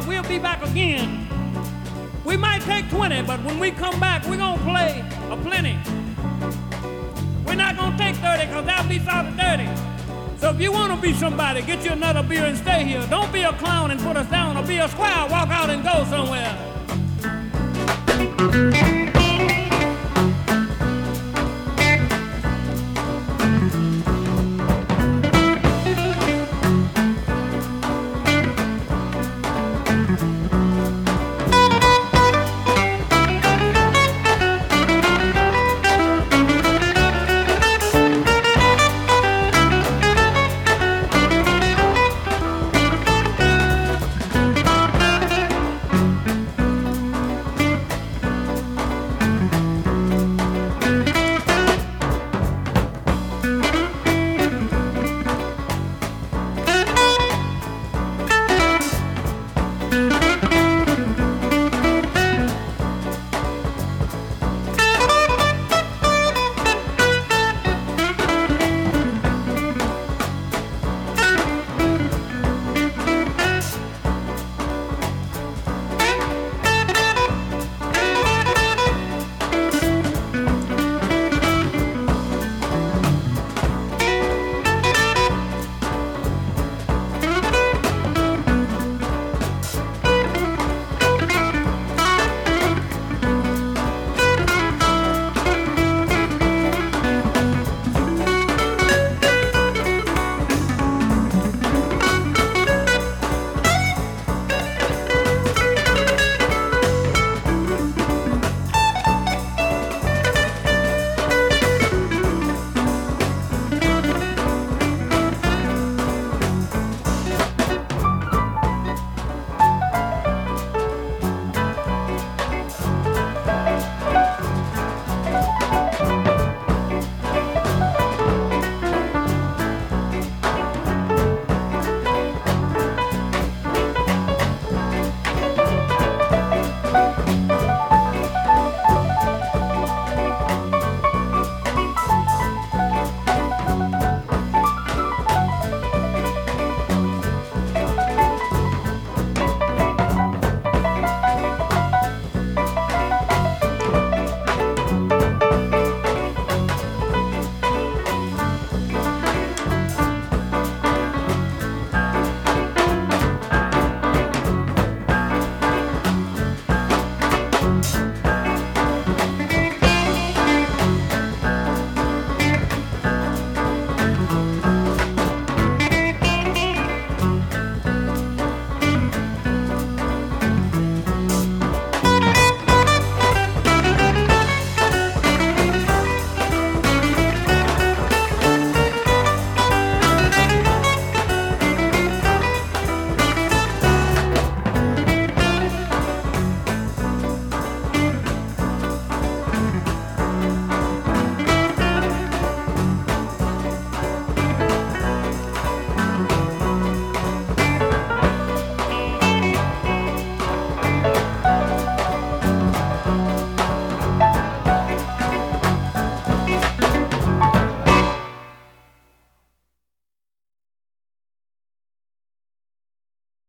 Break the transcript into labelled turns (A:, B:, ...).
A: but we'll be back again. We might take 20, but when we come back, we're going to play a plenty. We're not going to take 30, because that'll be sort of dirty. So if you want to be somebody, get you another beer and stay here. Don't be a clown and put us down, or be a squire, walk out and go somewhere.